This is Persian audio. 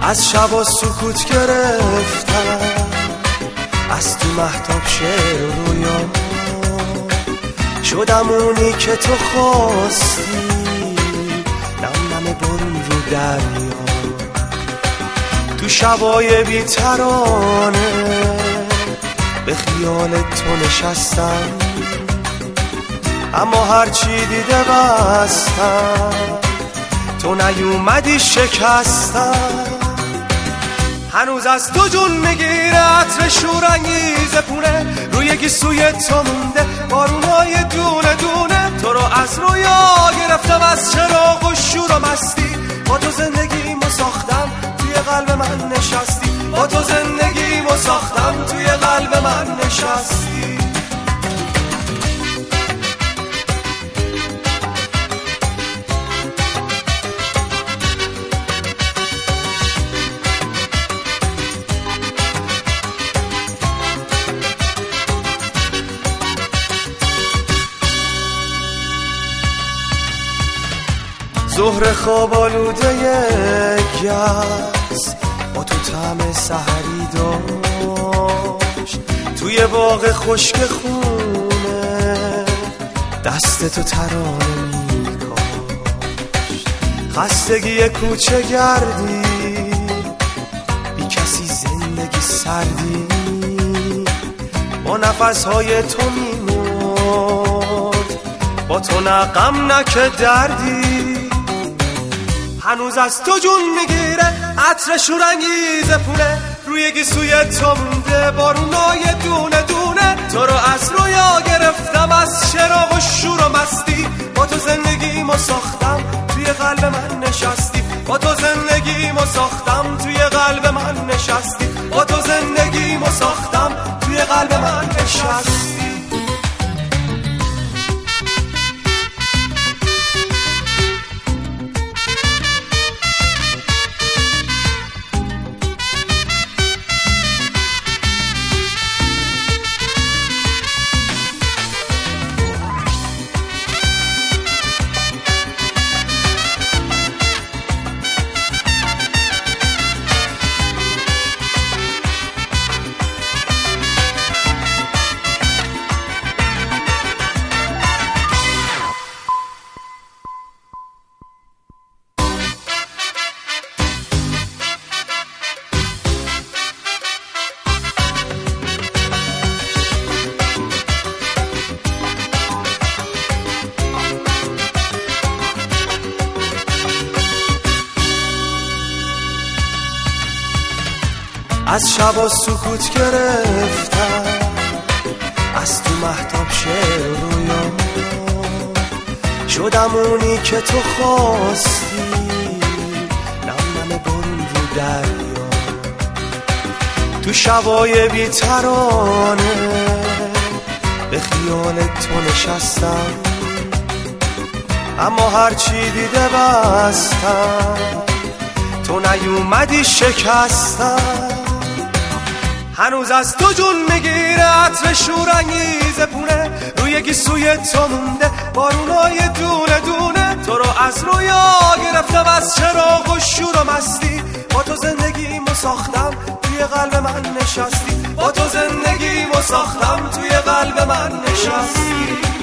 از شبا سکوت گرفتم، از تو مهتاب شعر و رویا شدم اونی که تو خواستی، نم نم بارون رو دریا. تو شبای بی‌ترانه به خیال تو نشستم، اما هرچی دیده بستم، تو نیومدی شکستم. هنوز از تو جون میگیره عطر شورانگیز پونه، روی گیسوی تو مونده بارونای دونه دونه. تو رو از رویا گرفتم، از چراغ و شور و مستی، با تو زندگیمو ساختم، توی قلب من نشستی. با تو زندگیمو ساختم، توی قلب من نشستی. ظهر خواب آلوده گس با تو طعم سحری داشت، توی باغ خشک خونه دست تو ترانه میکاشت. خستگی کوچه گردی، بی کسی زندگی سردی، با نفسهای تو میمرد، با تو نه غم نه که دردی. هنوز از تو جون میگیره عطر شورانگیز پونه، روی گیسوی تو مونده بارونای دونه دونه. تو رو از رویا گرفتم، از چراغ و شور و مستی، با تو زندگیمو ساختم، توی قلب من نشستی. با تو زندگیمو ساختم، توی قلب من نشستی. با تو زندگیمو ساختم، توی قلب من نشستی. از شبا سکوت گرفتم، از تو مهتاب شعر و رویا شدم اونی که تو خواستی، نم نم بارون رو دریا. تو شبای بی‌ترانه به خیال تو نشستم، اما هرچی دیده بستم، تو نیومدی شکستم. هنوز از تو جون میگیره عطر شورانگیز پونه، روی گیسوی تو مونده بارونای دونه دونه. تو رو از رویا گرفتم، از چراغ و شور و مستی، با تو زندگیمو ساختم، توی قلب من نشستی. با تو زندگیمو ساختم، توی قلب من نشستی.